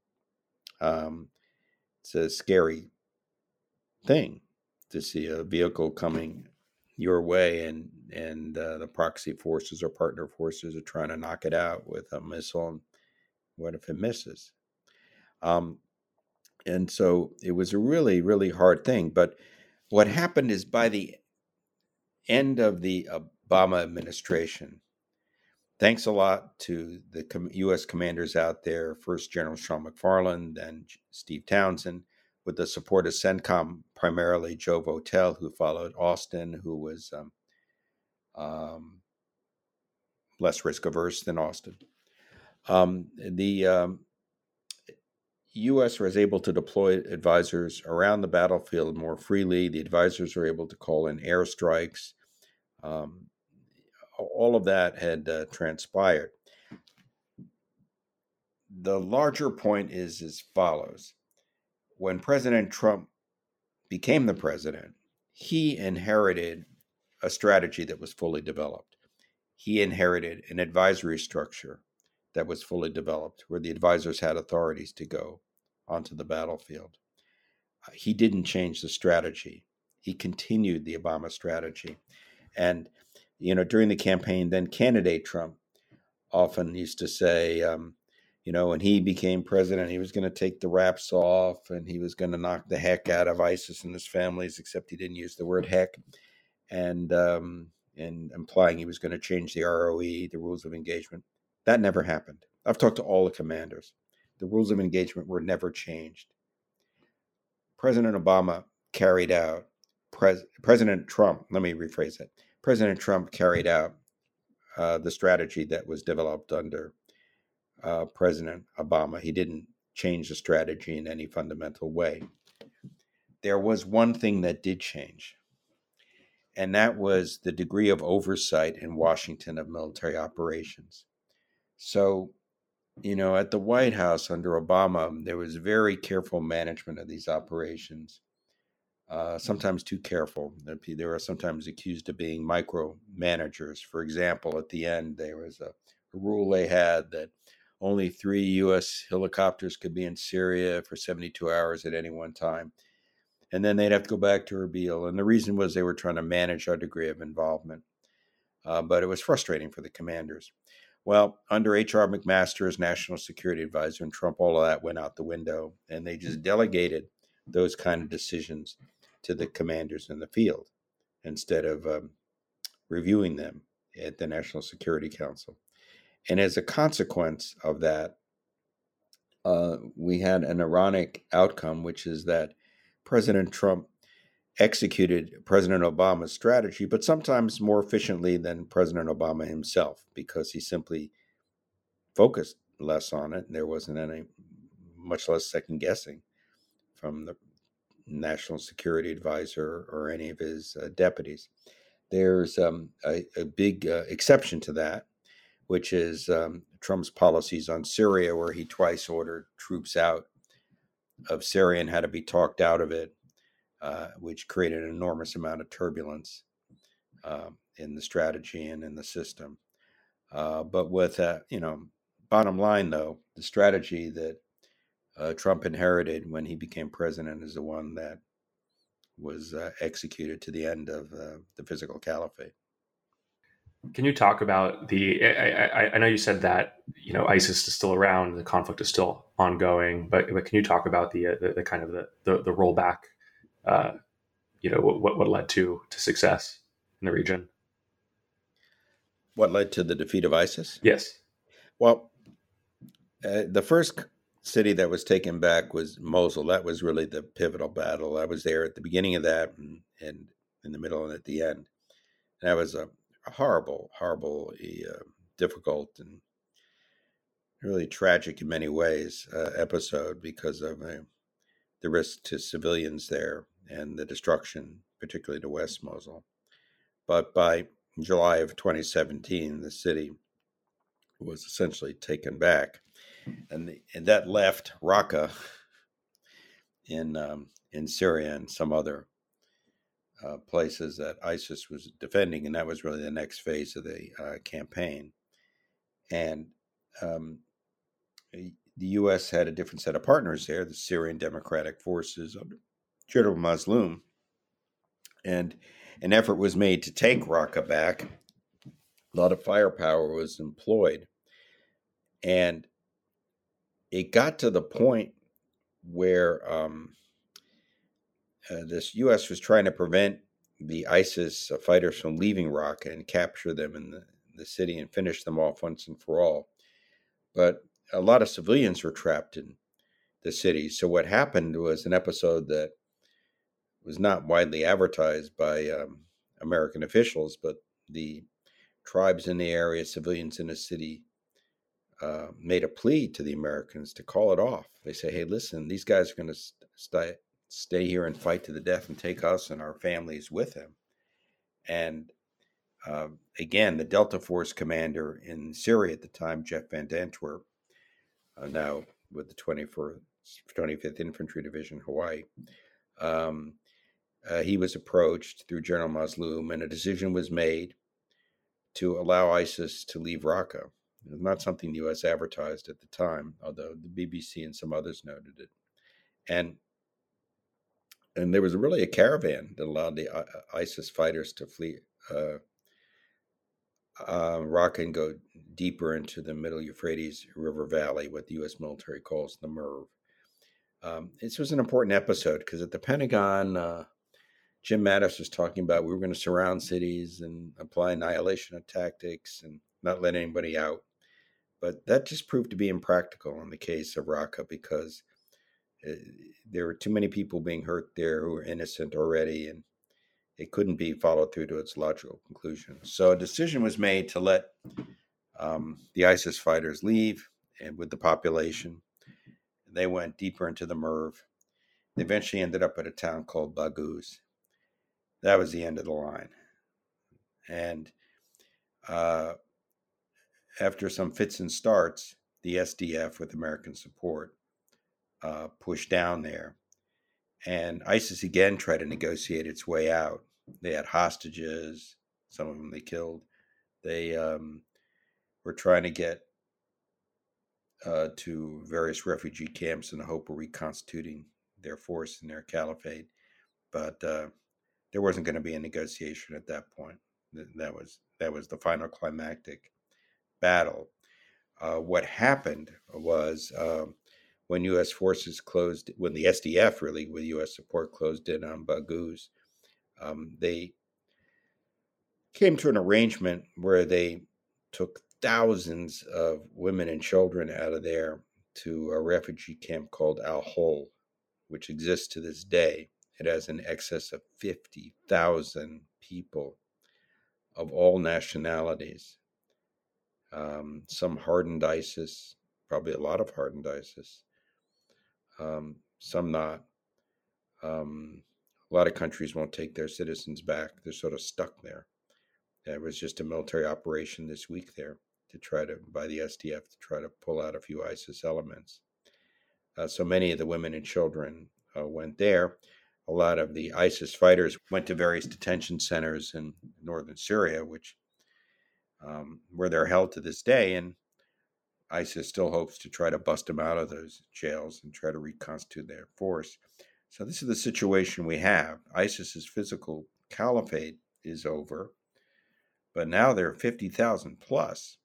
It's a scary thing to see a vehicle coming your way and the proxy forces or partner forces are trying to knock it out with a missile. And what if it misses? And so it was a really, really hard thing. But what happened is by the end of the Obama administration, thanks a lot to the U.S. commanders out there, first General Sean McFarland, then Steve Townsend, with the support of CENTCOM, primarily Joe Votel, who followed Austin, who was less risk-averse than Austin. The U.S. was able to deploy advisors around the battlefield more freely. The advisors were able to call in airstrikes. All of that had transpired. The larger point is as follows. When President Trump became the president, he inherited a strategy that was fully developed. He inherited an advisory structure that was fully developed, where the advisors had authorities to go onto the battlefield. He didn't change the strategy. He continued the Obama strategy. And, during the campaign, then candidate Trump often used to say, when he became president, he was going to take the wraps off and he was going to knock the heck out of ISIS and his families, except he didn't use the word heck, and implying he was going to change the ROE, the rules of engagement. That never happened. I've talked to all the commanders. The rules of engagement were never changed. President Obama carried out, President Trump, let me rephrase that. President Trump carried out the strategy that was developed under President Obama. He didn't change the strategy in any fundamental way. There was one thing that did change, and that was the degree of oversight in Washington of military operations. So, at the White House under Obama, there was very careful management of these operations, sometimes too careful. They were sometimes accused of being micromanagers. For example, at the end, there was a rule they had that only 3 U.S. helicopters could be in Syria for 72 hours at any one time. And then they'd have to go back to Erbil. And the reason was they were trying to manage our degree of involvement. But it was frustrating for the commanders. Well, under H.R. McMaster as National Security Advisor and Trump, all of that went out the window. And they just delegated those kind of decisions to the commanders in the field instead of reviewing them at the National Security Council. And as a consequence of that, we had an ironic outcome, which is that President Trump executed President Obama's strategy, but sometimes more efficiently than President Obama himself, because he simply focused less on it. And there wasn't any, much less second guessing from the National Security Advisor or any of his deputies. There's a big exception to that, which is Trump's policies on Syria, where he twice ordered troops out of Syria and had to be talked out of it, which created an enormous amount of turbulence in the strategy and in the system. But with bottom line, though, the strategy that Trump inherited when he became president is the one that was executed to the end of the physical caliphate. Can you talk about I know you said that, ISIS is still around, the conflict is still ongoing, but can you talk about the kind of the rollback, what led to success in the region? What led to the defeat of ISIS? Yes. Well, the first city that was taken back was Mosul. That was really the pivotal battle. I was there at the beginning of that and in the middle and at the end. And that was a horrible, difficult and really tragic in many ways episode because of the risk to civilians there and the destruction, particularly to West Mosul. But by July of 2017, the city was essentially taken back, and that left Raqqa in Syria and some other places that ISIS was defending, and that was really the next phase of the campaign. And the U.S. had a different set of partners there, the Syrian Democratic Forces under General Mazloum, and an effort was made to take Raqqa back. A lot of firepower was employed, and it got to the point where this U.S. was trying to prevent the ISIS fighters from leaving Raqqa and capture them in the city and finish them off once and for all. But a lot of civilians were trapped in the city. So what happened was an episode that was not widely advertised by American officials, but the tribes in the area, civilians in the city, made a plea to the Americans to call it off. They say, hey, listen, these guys are going to stay here and fight to the death and take us and our families with them. And again, the Delta Force commander in Syria at the time, Jeff Van Dantwerp, now with the 25th Infantry Division, Hawaii, he was approached through General Mazloum, and a decision was made to allow ISIS to leave Raqqa. It was not something the U.S. advertised at the time, although the BBC and some others noted it. And there was really a caravan that allowed the ISIS fighters to flee Raqqa and go deeper into the Middle Euphrates River Valley, what the U.S. military calls the MERV. This was an important episode because at the Pentagon, Jim Mattis was talking about we were going to surround cities and apply annihilation tactics and not let anybody out. But that just proved to be impractical in the case of Raqqa because there were too many people being hurt there who were innocent already, and it couldn't be followed through to its logical conclusion. So a decision was made to let the ISIS fighters leave, and with the population, they went deeper into the MERV. They eventually ended up at a town called Baghouz. That was the end of the line. And after some fits and starts, the SDF, with American support, pushed down there. And ISIS again tried to negotiate its way out. They had hostages. Some of them they killed. They were trying to get to various refugee camps in the hope of reconstituting their force and their caliphate. But there wasn't going to be a negotiation at that point. That was the final climactic battle. What happened was when U.S. forces closed, when the SDF really, with U.S. support, closed in on Baghouz, they came to an arrangement where they took thousands of women and children out of there to a refugee camp called Al-Hol, which exists to this day. It has an excess of 50,000 people of all nationalities. Some hardened ISIS, probably a lot of hardened ISIS, some not. A lot of countries won't take their citizens back. They're sort of stuck there. There was just a military operation this week there by the SDF to try to pull out a few ISIS elements. So many of the women and children went there. A lot of the ISIS fighters went to various detention centers in northern Syria, which where they're held to this day, and ISIS still hopes to try to bust them out of those jails and try to reconstitute their force. So this is the situation we have. ISIS's physical caliphate is over, but now there are 50,000 plus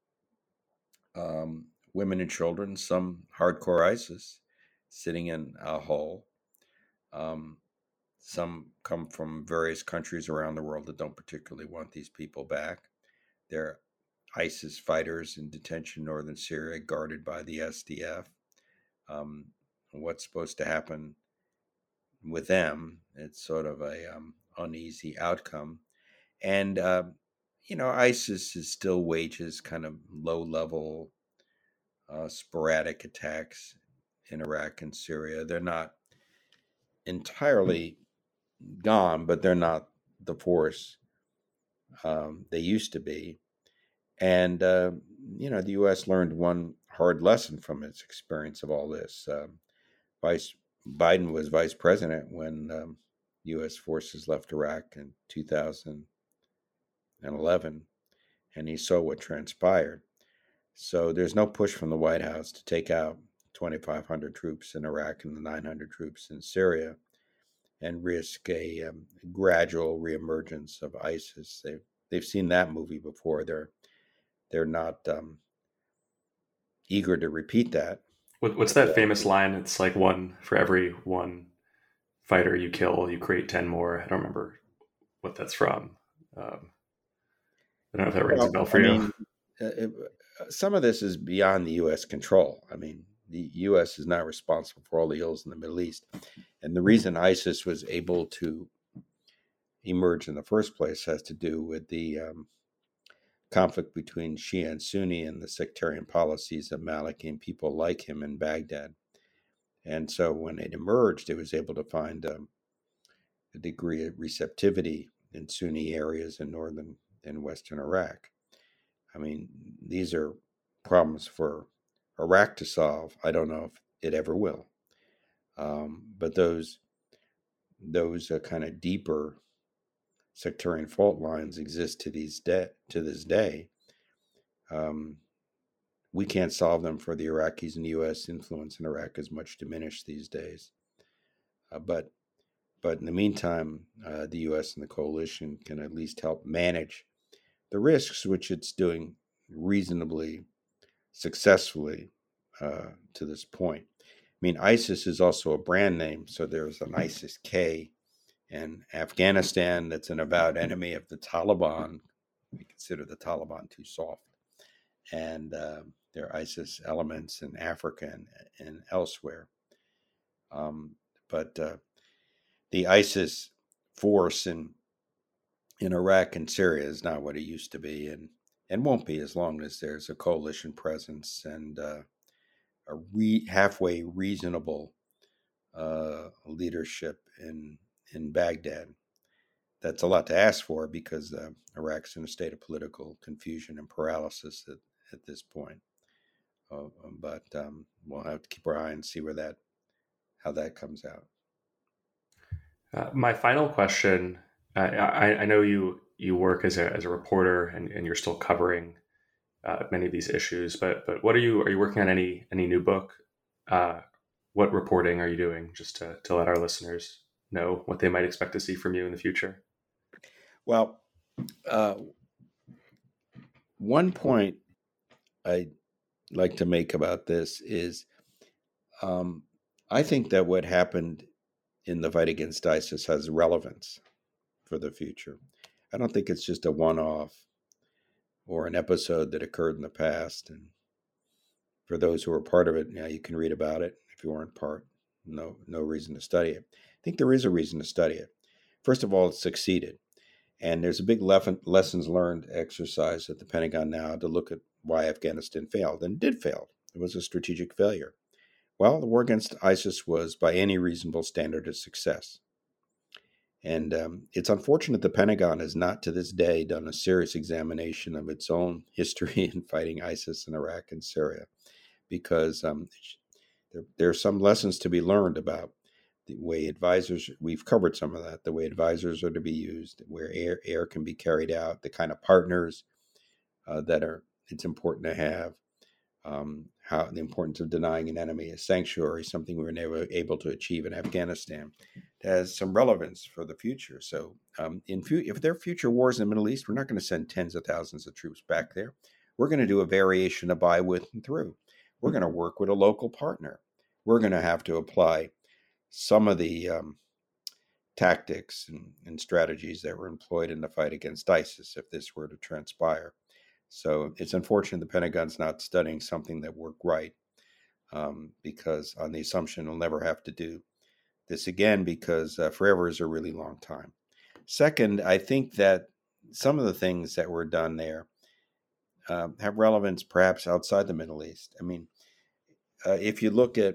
women and children, some hardcore ISIS, sitting in Al-Hol. Some come from various countries around the world that don't particularly want these people back. They're ISIS fighters in detention in northern Syria, guarded by the SDF. What's supposed to happen with them? It's sort of a uneasy outcome. And, ISIS still wages kind of low-level, sporadic attacks in Iraq and Syria. They're not entirely gone, but they're not the force they used to be. And, the U.S. learned one hard lesson from its experience of all this. Biden was vice president when U.S. forces left Iraq in 2011, and he saw what transpired. So there's no push from the White House to take out 2,500 troops in Iraq and the 900 troops in Syria and risk a gradual reemergence of ISIS. They've seen that movie before. They're not eager to repeat that. What's that famous line? It's like one for every one fighter you kill, you create 10 more. I don't remember what that's from. I don't know if that rings a bell for you. Some of this is beyond the U.S. control. I mean, the U.S. is not responsible for all the ills in the Middle East. And the reason ISIS was able to emerge in the first place has to do with the conflict between Shia and Sunni and the sectarian policies of Maliki and people like him in Baghdad. And so when it emerged, it was able to find a degree of receptivity in Sunni areas in northern and western Iraq. I mean, these are problems for Iraq to solve. I don't know if it ever will. But those kind of deeper sectarian fault lines exist to this day. We can't solve them for the Iraqis, and the U.S. influence in Iraq is much diminished these days. But in the meantime, the U.S. and the coalition can at least help manage the risks, which it's doing reasonably successfully to this point. I mean, ISIS is also a brand name, so there's an ISIS-K in Afghanistan that's an avowed enemy of the Taliban. We consider the Taliban too soft. And there are ISIS elements in Africa and elsewhere. But the ISIS force in Iraq and Syria is not what it used to be, and won't be as long as there's a coalition presence and a halfway reasonable leadership in Baghdad. That's a lot to ask for because Iraq's in a state of political confusion and paralysis at this point. But we'll have to keep our eye and see how that comes out. My final question, I know you work as a reporter and you're still covering many of these issues, but what are you working on any new book? What reporting are you doing, just to let our listeners know what they might expect to see from you in the future? Well, one point I'd like to make about this is I think that what happened in the fight against ISIS has relevance for the future. I don't think it's just a one-off or an episode that occurred in the past. And for those who were part of it, you can read about it. If you weren't part, no reason to study it. I think there is a reason to study it. First of all, it succeeded. And there's a big lessons learned exercise at the Pentagon now to look at why Afghanistan failed. And it did fail. It was a strategic failure. Well, the war against ISIS was, by any reasonable standard, a success. And it's unfortunate the Pentagon has not to this day done a serious examination of its own history in fighting ISIS in Iraq and Syria, because there are some lessons to be learned about the way advisors, we've covered some of that, the way advisors are to be used, where air can be carried out, the kind of partners it's important to have, how the importance of denying an enemy a sanctuary, something we were never able to achieve in Afghanistan. It has some relevance for the future. So if there are future wars in the Middle East, we're not going to send tens of thousands of troops back there. We're going to do a variation of by, with, and through. We're going to work with a local partner. We're going to have to apply some of the tactics and strategies that were employed in the fight against ISIS if this were to transpire. So it's unfortunate the Pentagon's not studying something that worked right, because on the assumption we'll never have to do this again, because forever is a really long time. Second, I think that some of the things that were done there have relevance perhaps outside the Middle East. I mean, if you look at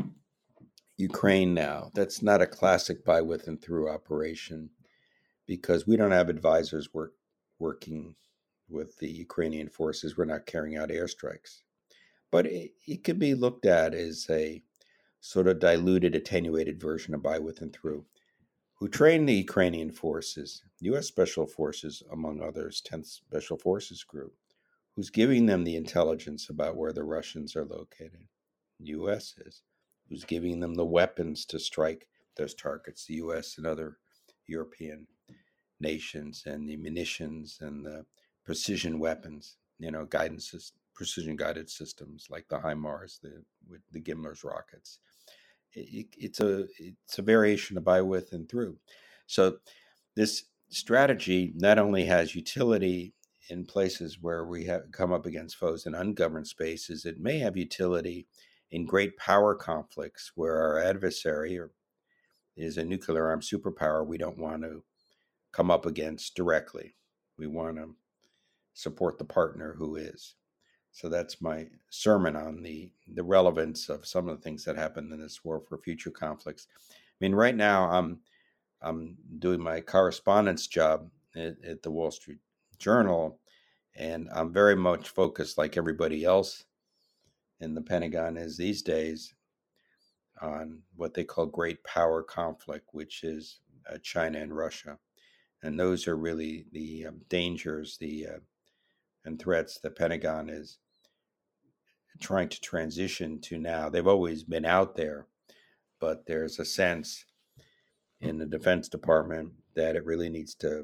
Ukraine now, that's not a classic by, with, and through operation, because we don't have advisors working with the Ukrainian forces. We're not carrying out airstrikes. But it could be looked at as a sort of diluted, attenuated version of by, with, and through. who train the Ukrainian forces, U.S. Special Forces, among others, 10th Special Forces Group, who's giving them the intelligence about where the Russians are located. The U.S. is. Who's giving them the weapons to strike those targets, the U.S. and other European nations, and the munitions and the precision weapons, guidance, precision-guided systems like the HIMARS, the Gimler's rockets. It's a variation of by, with, and through. So this strategy not only has utility in places where we have come up against foes in ungoverned spaces, it may have utility in great power conflicts where our adversary is a nuclear armed superpower we don't want to come up against directly. We want to support the partner who is. So that's my sermon on the relevance of some of the things that happened in this war for future conflicts. I mean, right now I'm doing my correspondence job at the Wall Street Journal, and I'm very much focused, like everybody else in the Pentagon is these days, on what they call great power conflict, which is China and Russia. And those are really the dangers and threats the Pentagon is trying to transition to now. They've always been out there, but there's a sense in the Defense Department that it really needs to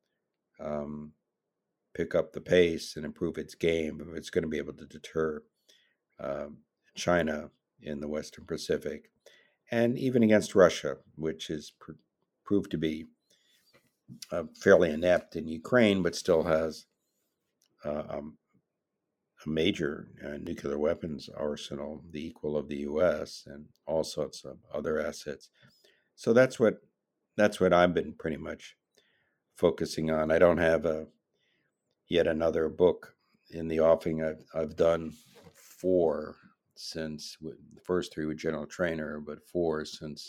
pick up the pace and improve its game if it's going to be able to deter China in the Western Pacific, and even against Russia, which is proved to be fairly inept in Ukraine, but still has a major nuclear weapons arsenal, the equal of the U.S., and all sorts of other assets. So that's what I've been pretty much focusing on. I don't have yet another book in the offing. I've done 4 since the first 3 with General Trainer, but 4 since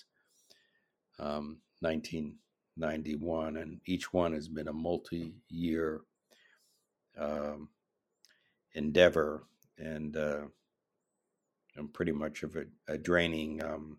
1991, and each one has been a multi-year endeavor, and pretty much of a draining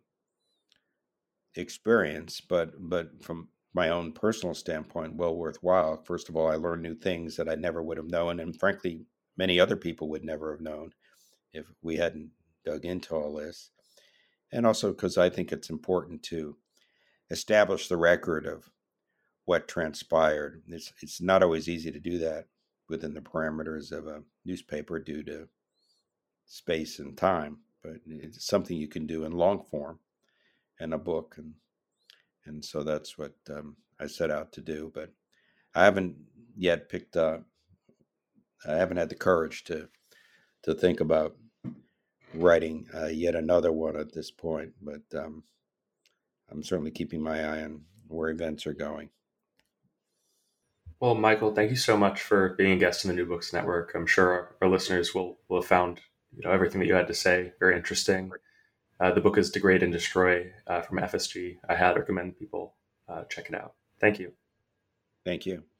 experience, but from my own personal standpoint, well worthwhile. First of all, I learned new things that I never would have known, and frankly, many other people would never have known if we hadn't dug into all this. And also because I think it's important to establish the record of what transpired. It's not always easy to do that within the parameters of a newspaper due to space and time, but it's something you can do in long form in a book, and so that's what I set out to do. But I haven't yet I haven't had the courage to think about writing yet another one at this point, but I'm certainly keeping my eye on where events are going. Well, Michael, thank you so much for being a guest in the New Books Network. I'm sure our listeners will have found everything that you had to say very interesting. The book is Degrade and Destroy from FSG. I highly recommend people check it out. Thank you. Thank you.